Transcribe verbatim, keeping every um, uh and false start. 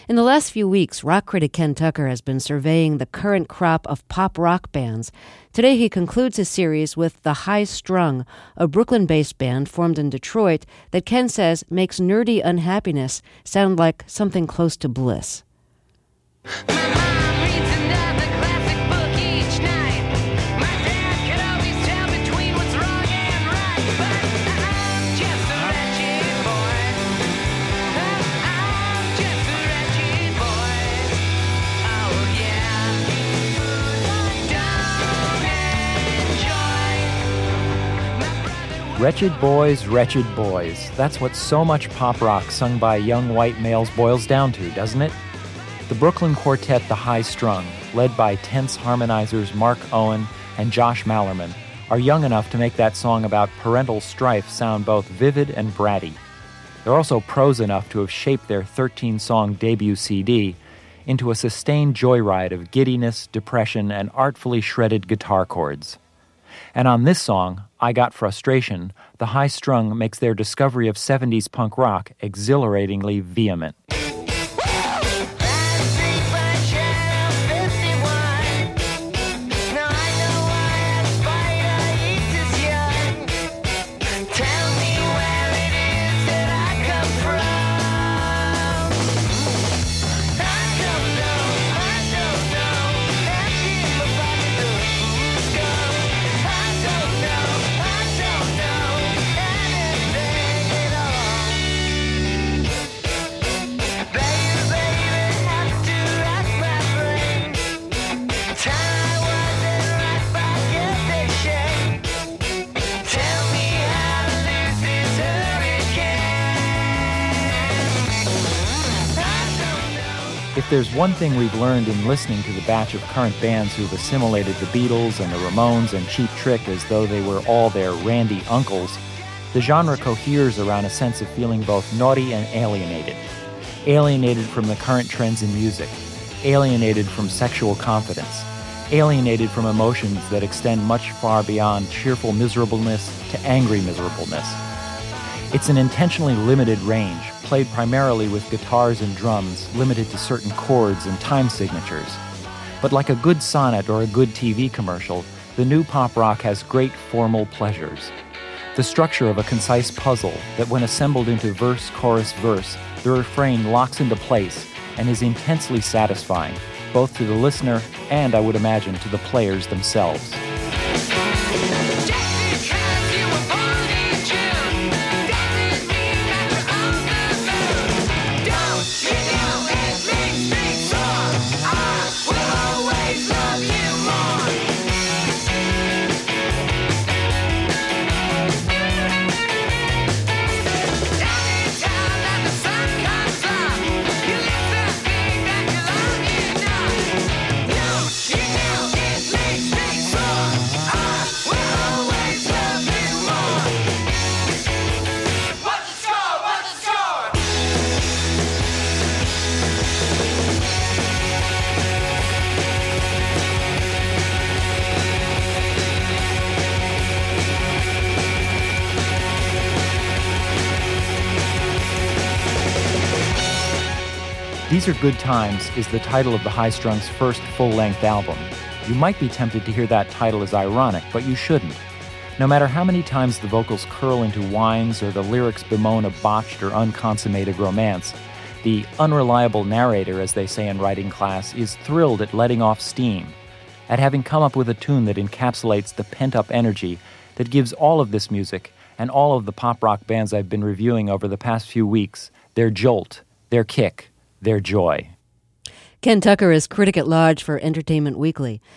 In the last few weeks, rock critic Ken Tucker has been surveying the current crop of pop rock bands. Today he concludes his series with The High Strung, a Brooklyn-based band formed in Detroit that Ken says makes nerdy unhappiness sound like something close to bliss. Wretched boys, wretched boys. That's what so much pop rock sung by young white males boils down to, doesn't it? The Brooklyn quartet The High Strung, led by tense harmonizers Mark Owen and Josh Mallerman, are young enough to make that song about parental strife sound both vivid and bratty. They're also pros enough to have shaped their thirteen-song debut C D into a sustained joyride of giddiness, depression, and artfully shredded guitar chords. And on this song, I Got Frustration, The High Strung makes their discovery of seventies punk rock exhilaratingly vehement. If there's one thing we've learned in listening to the batch of current bands who've assimilated the Beatles and the Ramones and Cheap Trick as though they were all their randy uncles, the genre coheres around a sense of feeling both naughty and alienated. Alienated from the current trends in music, alienated from sexual confidence, alienated from emotions that extend much far beyond cheerful miserableness to angry miserableness. It's an intentionally limited range, played primarily with guitars and drums, limited to certain chords and time signatures. But like a good sonnet or a good T V commercial, the new pop rock has great formal pleasures. The structure of a concise puzzle that when assembled into verse, chorus, verse, the refrain locks into place and is intensely satisfying, both to the listener and, I would imagine, to the players themselves. These Are Good Times is the title of the High Strung's first full-length album. You might be tempted to hear that title as ironic, but you shouldn't. No matter how many times the vocals curl into whines or the lyrics bemoan a botched or unconsummated romance, the unreliable narrator, as they say in writing class, is thrilled at letting off steam, at having come up with a tune that encapsulates the pent-up energy that gives all of this music and all of the pop rock bands I've been reviewing over the past few weeks their jolt, their kick, their joy. Ken Tucker is critic at large for Entertainment Weekly.